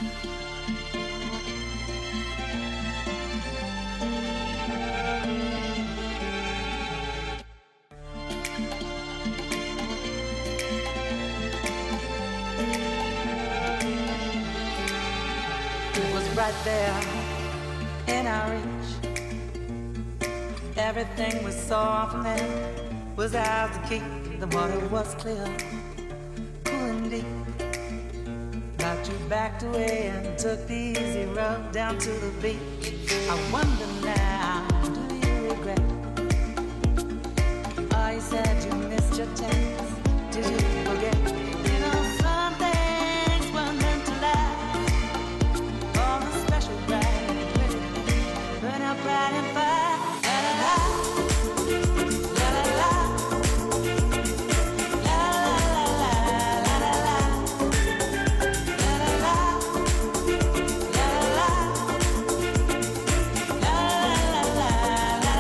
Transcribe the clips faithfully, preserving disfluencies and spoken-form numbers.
Right there in our reach, everything was soft and there was ours to keep. The water was clear, cool and deep. Got you backed away and took the easy road down to the beach. I wonder now, do you regret? Oh, you said you missed your chance. Did you forget? You know, some things were meant to last. Burn up bright and fire. La la la, la la la, la la la, la la la, la la la, la la la, la la la,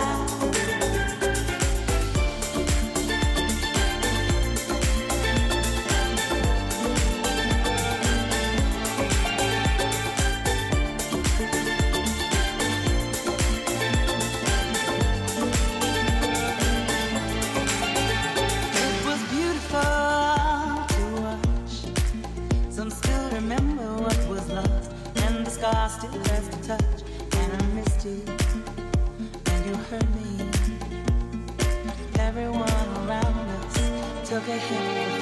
still has to touch, and I missed you, and you hurt me. Everyone around us took a hit.